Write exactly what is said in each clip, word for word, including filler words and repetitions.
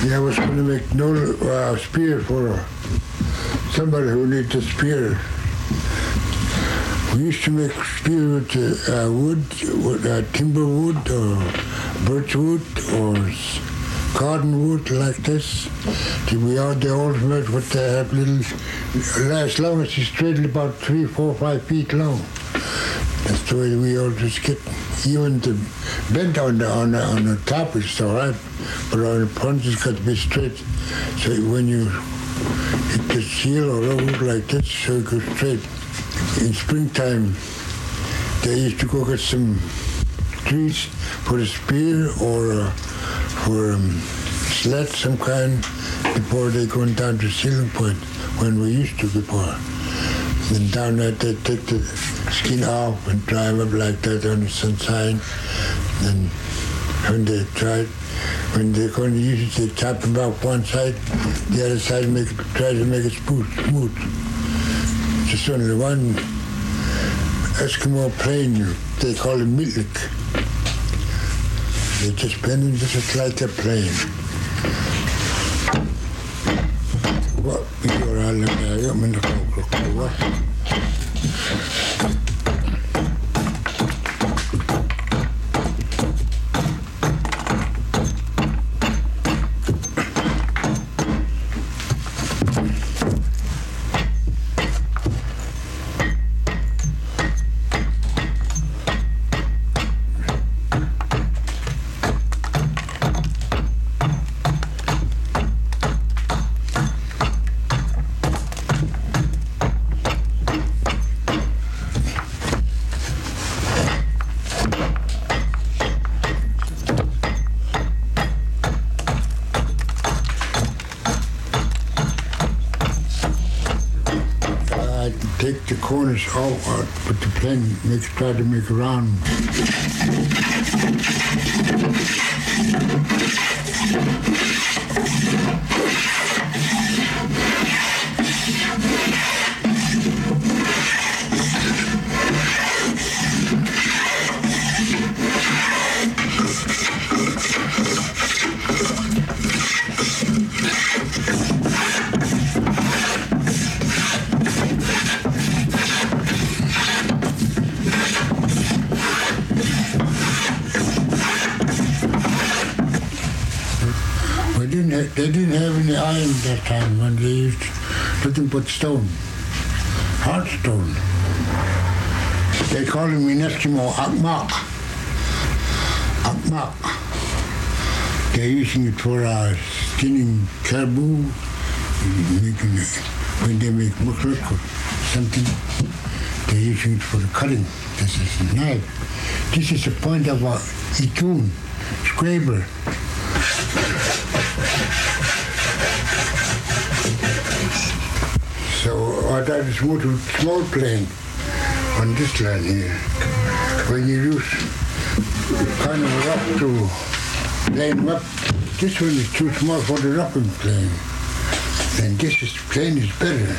I was going to make no uh, spear for somebody who needs a spear. We used to make spear with uh, wood, with uh, timber wood or birch wood or garden wood like this. We all the old made what they have little, as long as it's straight about three, four, five feet long. That's the way we always get. Even the bent on the on the, on the top is all right, but on the punch it's got to be straight. So when you hit the seal or wood like this, so it goes straight. In springtime, they used to go get some trees for a spear or uh, for um, sled some kind before they go down to Ceiling Point when we used to before. Then down there they take the skin off and dry them up like that on the sunshine. Then when they try, when they're going to use it, they chop them off one side, the other side make it, try to make it smooth. smooth. Just only one Eskimo plane, they call it Mitlik. They just bend it just like a plane. What? You're all in there, I'm in the what? Take the corners off, out, but the plane make, try to make a round. They didn't have any iron that time when they used nothing but stone, hard stone. They call him in Eskimo Akmak. Akmak. They're using it for uh, skinning caribou, making it, when they make mukluk or something, they're using it for the cutting. This is a knife. This is the point of a itoon, scraper. So I tried to smooth a small plane on this line here. When you use kind of rough to plane up, this one is too small for the roughing plane. And this is, plane is better.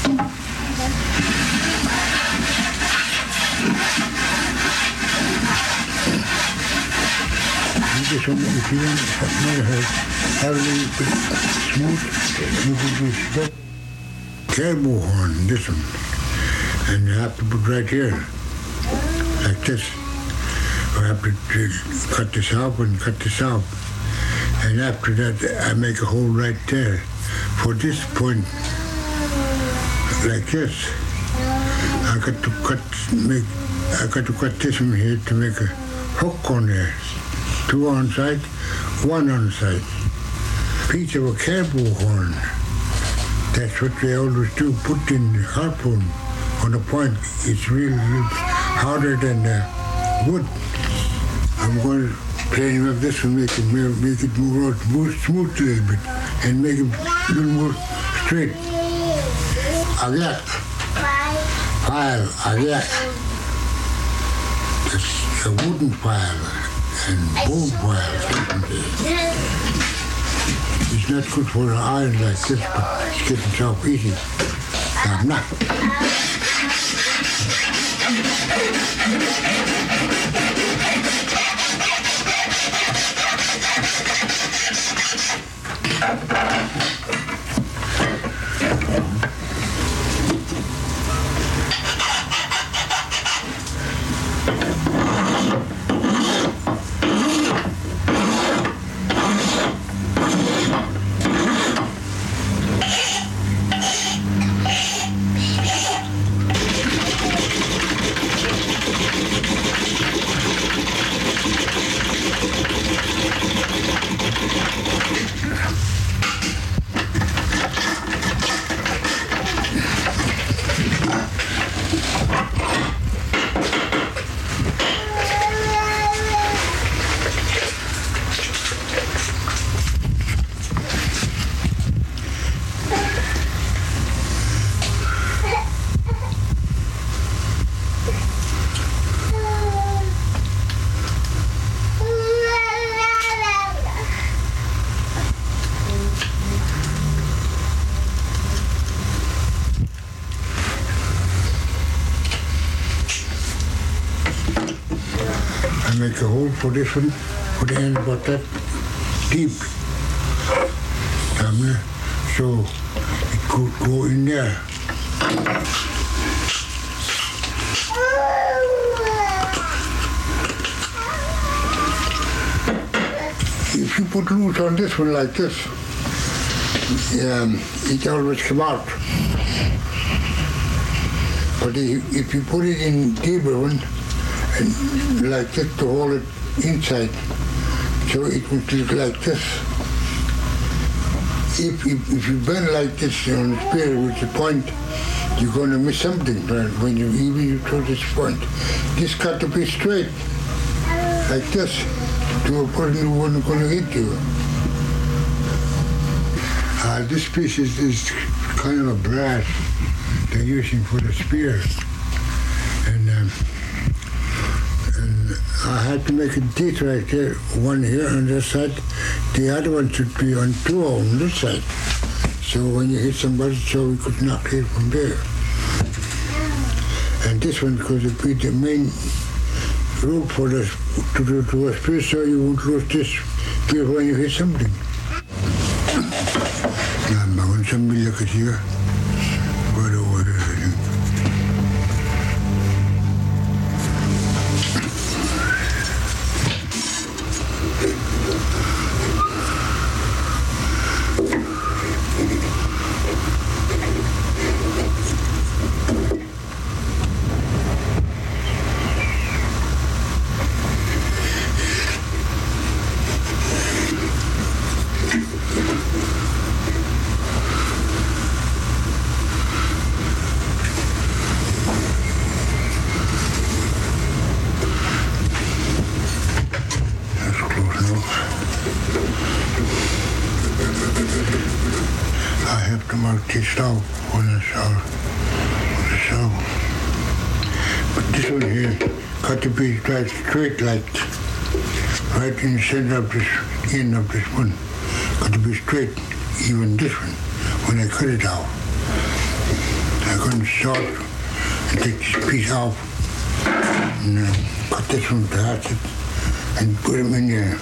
This one, if you want to have a little bit smooth, you could use that. Caribou horn, this one, and you have to put right here, like this. You have to cut this off and cut this off, and after that I make a hole right there. For this point, like this, I got to cut, make, I got to cut this one here to make a hook on there. Two on side, one on side. Piece of a caribou horn. That's what they always do, put in the harpoon on the point. It's really harder than uh, wood. I'm going to plane him up this one, make it, make it move, move smooth a little bit, and make it a little more straight. Aviak. File, aviak. That's a wooden file and bone file. It's not good for an iron like this, but it's getting so easy. I'm not. make a hole for this one, for the end about that deep. Um, so it could go in there. If you put loose on this one like this, um, it always come out. But if, if you put it in deeper one, and like this to hold it inside, so it would look like this. If, if, if you bend like this on the spear with the point, you're going to miss something when you even you throw this point. This got to be straight, like this, to a person who wasn't going to hit you. Uh, this piece is, is kind of a brass they're using for the spear. And, um, and I had to make a teeth right there, one here on this side. The other one should be on two on this side. So when you hit somebody, so we could knock it from there. And this one could be the main rope for the to, to, to a spear, so you won't lose this spear when you hit something. I'm going to look at here. Right over here. This out on the saw, on the saw. But this one here got to be right straight, like right in the center of this end of this one. Got to be straight, even this one. When I cut it out, I'm going to start and take this piece off and uh, cut this one with the hatchet and put them in there.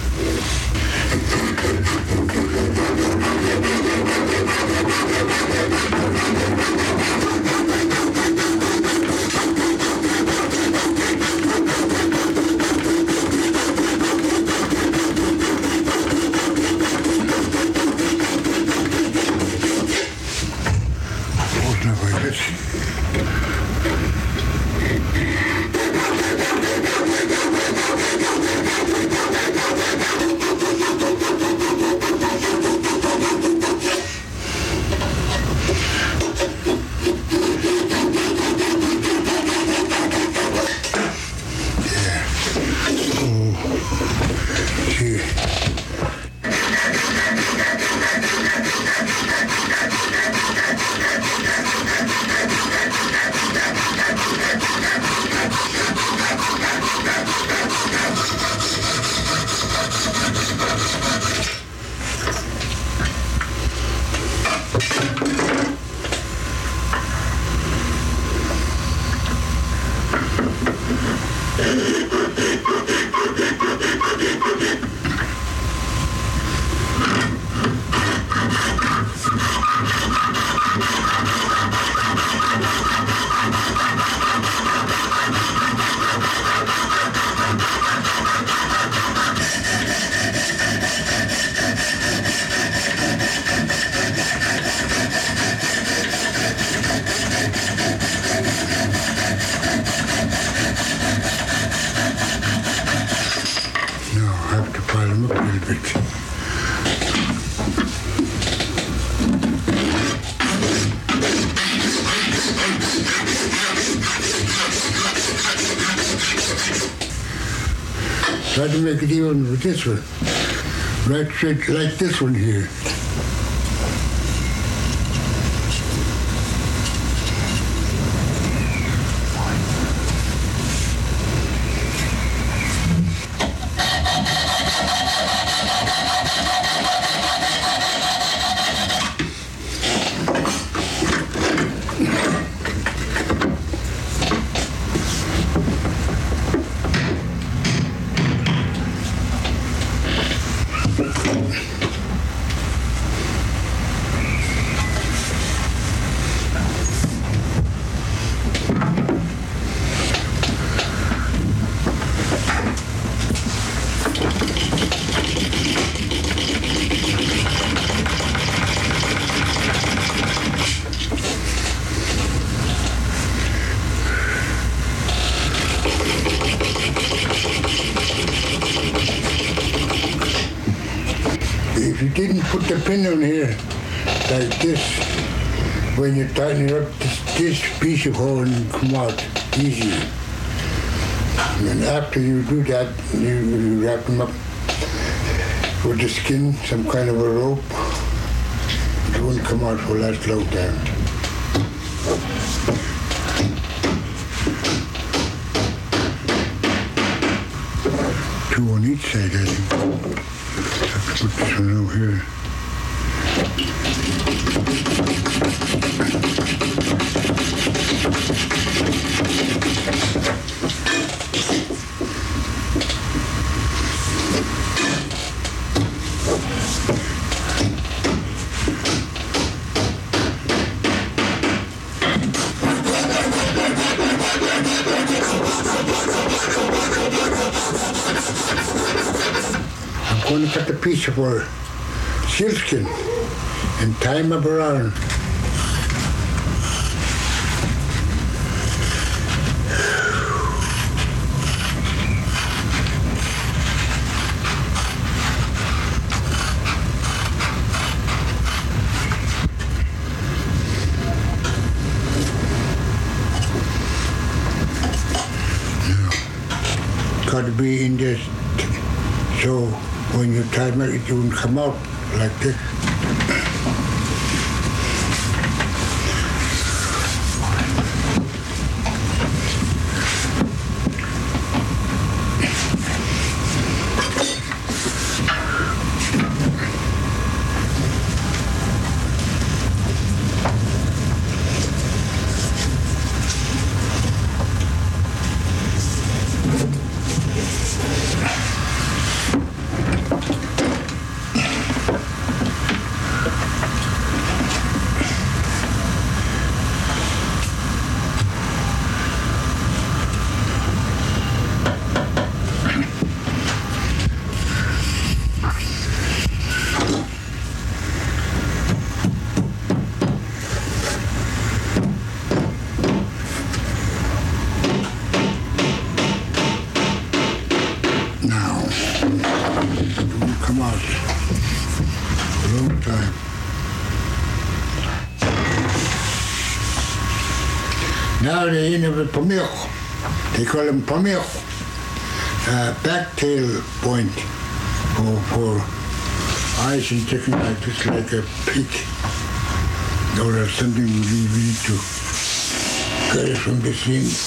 Try to make it even with this one. Right straight like this one here. if you didn't put the pin on here like this, when you tighten it up, this, this piece of hole will come out easy. And after you do that, you, you wrap them up with the skin, some kind of a rope. It won't come out for last long time. Two on each side, I think. I have to put this one over here. I'm going to cut a piece of our sealskin and tie them up around. Got to be in this, so when you tie it, it won't come out like this. Come out a long time. Now they in a pomelo. They call them pomelo. Uh, back tail point for, for eyes and chicken like this, like a pig. Or something we need to get it from the scene.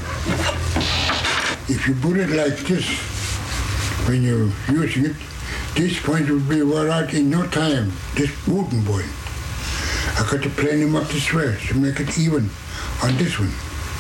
If you put it like this, when you're using it, This point would be wore out in no time, this wooden boy. I got to plane him up this way to make it even on this one.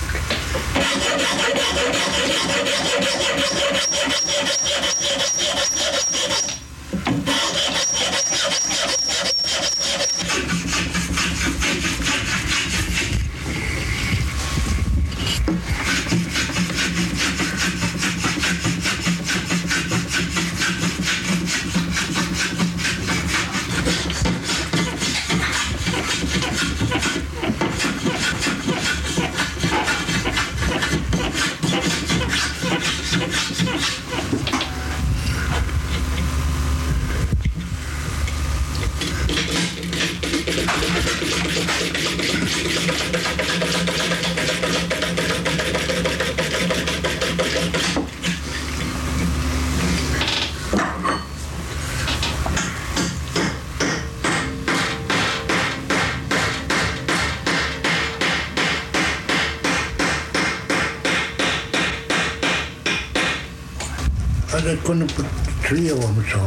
I'm going to put three of them, so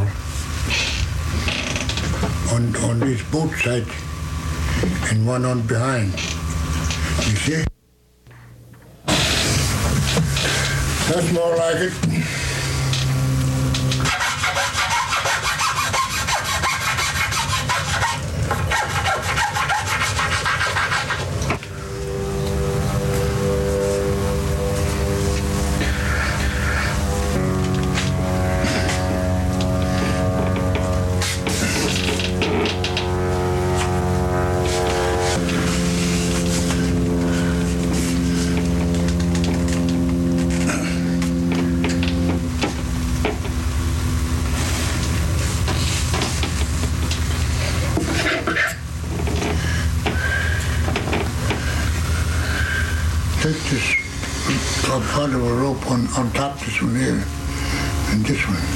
on on this boat side and one on behind. You see? That's more like it. Take this uh, part of a rope on, on top this one here and this one.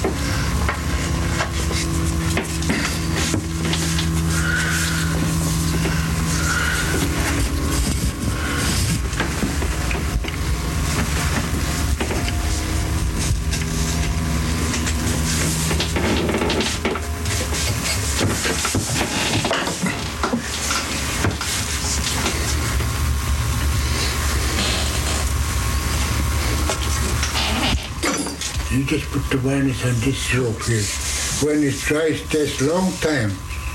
You just put the varnish on this rope here. When it dries, it takes a long time.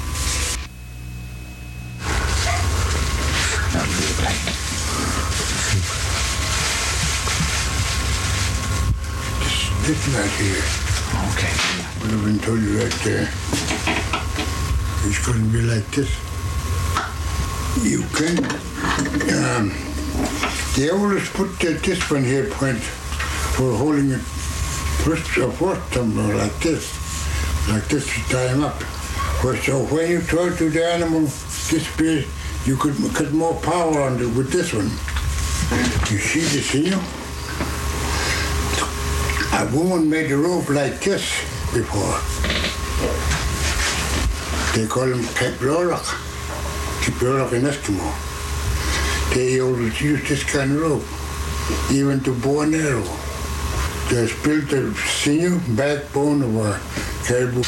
This, this right here. Okay. Would have been told you right there. It's going to be like this. You can. Um, they always put the, this one here point for holding it. First or fourth tumbler like this, like this to tie him up. So when you throw to the animal this way, you could get more power on it with this one. You see this here? A woman made a rope like this before. They call them Kiprolak, Kiprolak in Eskimo. They always use this kind of rope, even to bow and arrow. They built the sinew backbone of a caribou.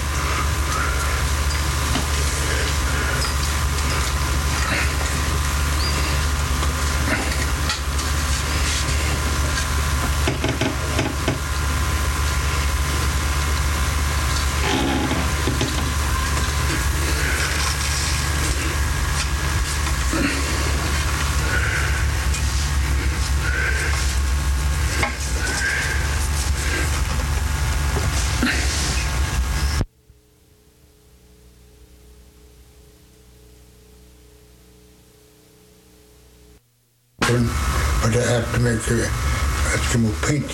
But I have to make a Eskimo paint.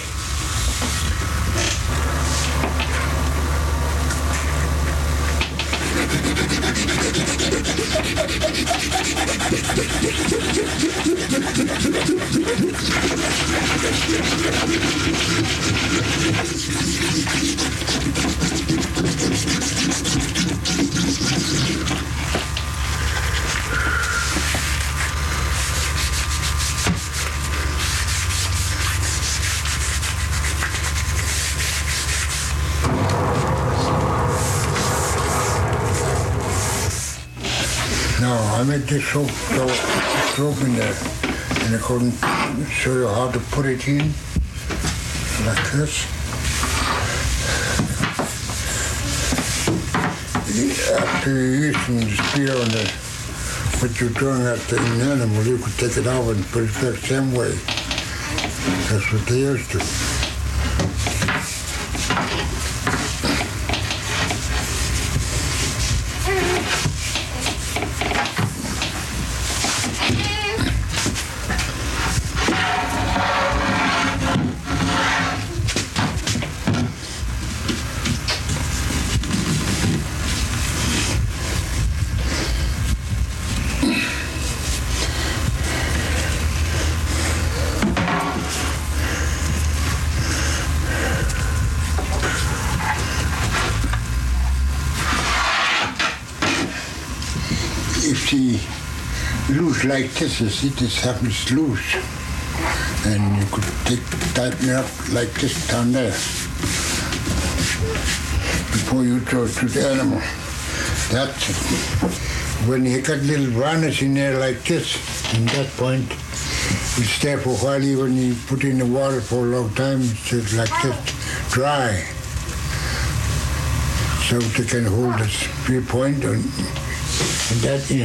I made this soap, so, soap in there, and I couldn't show you how to put it in, like this. After you're using the spear on the, what you're doing at the animal, you could take it off and put it back the same way. That's what they used to. If she loose like this, you see, this happens loose. And you could take, tighten it up like this down there before you throw it to the animal. That's it. When you got little varnish in there like this, in that point, it stay for a while. Even you put in the water for a long time, it's like this, dry. So they can hold the spear point and, and that in.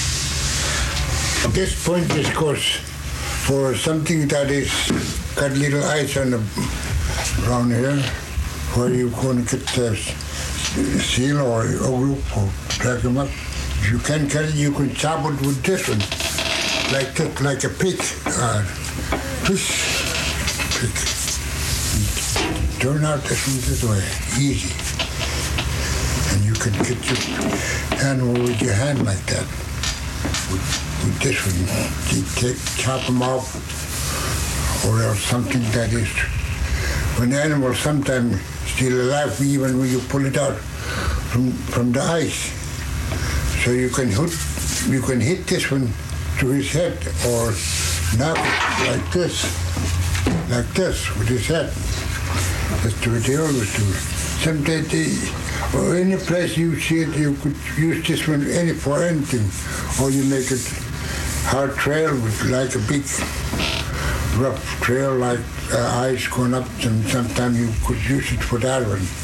This point is goes for something that is got little ice on the around here, where you're going to get the seal or a group or drag them up. If you can't get it, you can chop it with this one, like that, like a pick. Uh, this pick. Turn out this one this way, easy. And you can get your animal with your hand like that. With, with this one, you take, chop them off, or else something that is, when the animal sometimes still alive, even when you pull it out from from the ice. So you can hit, you can hit this one to his head, or knock it like this, like this with his head. That's what they always do. Sometimes they, or any place you see it, you could use this one any for anything, or you make it hard trail with like a big rough trail, like uh, ice going up, and sometimes you could use it for that one.